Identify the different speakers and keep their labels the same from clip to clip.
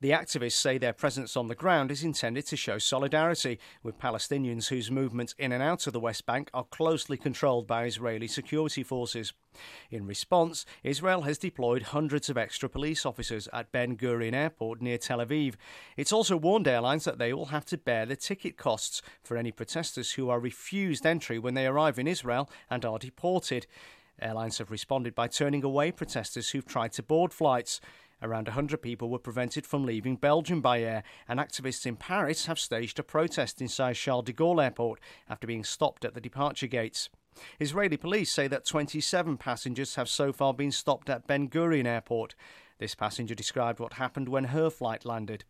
Speaker 1: The activists say their presence on the ground is intended to show solidarity with Palestinians whose movements in and out of the West Bank are closely controlled by Israeli security forces. In response, Israel has deployed hundreds of extra police officers at Ben Gurion Airport near Tel Aviv. It's also warned airlines that they will have to bear the ticket costs for any protesters who are refused entry when they arrive in Israel and are deported. Airlines have responded by turning away protesters who've tried to board flights. Around 100 people were prevented from leaving Belgium by air, and activists in Paris have staged a protest inside Charles de Gaulle Airport after being stopped at the departure gates. Israeli police say that 27 passengers have so far been stopped at Ben Gurion Airport. This passenger described what happened when her flight landed.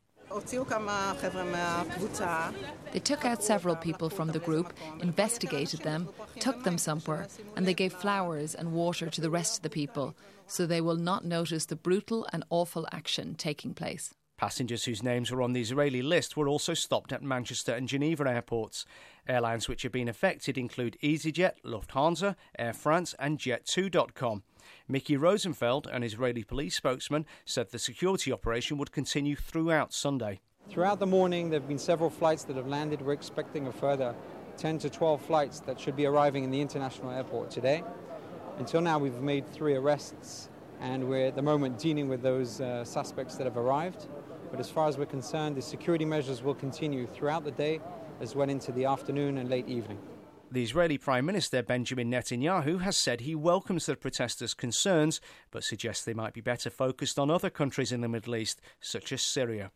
Speaker 2: They took out several people from the group, investigated them, took them somewhere, and they gave flowers and water to the rest of the people, so they will not notice the brutal and awful action taking place.
Speaker 1: Passengers whose names were on the Israeli list were also stopped at Manchester and Geneva airports. Airlines which have been affected include EasyJet, Lufthansa, Air France and Jet2.com. Mickey Rosenfeld, an Israeli police spokesman, said the security operation would continue throughout Sunday.
Speaker 3: Throughout the morning, there have been several flights that have landed. We're expecting a further 10 to 12 flights that should be arriving in the international airport today. Until now, we've made 3 arrests, and we're at the moment dealing with those suspects that have arrived. But as far as we're concerned, the security measures will continue throughout the day as well into the afternoon and late evening.
Speaker 1: The Israeli Prime Minister Benjamin Netanyahu has said he welcomes the protesters' concerns, but suggests they might be better focused on other countries in the Middle East, such as Syria.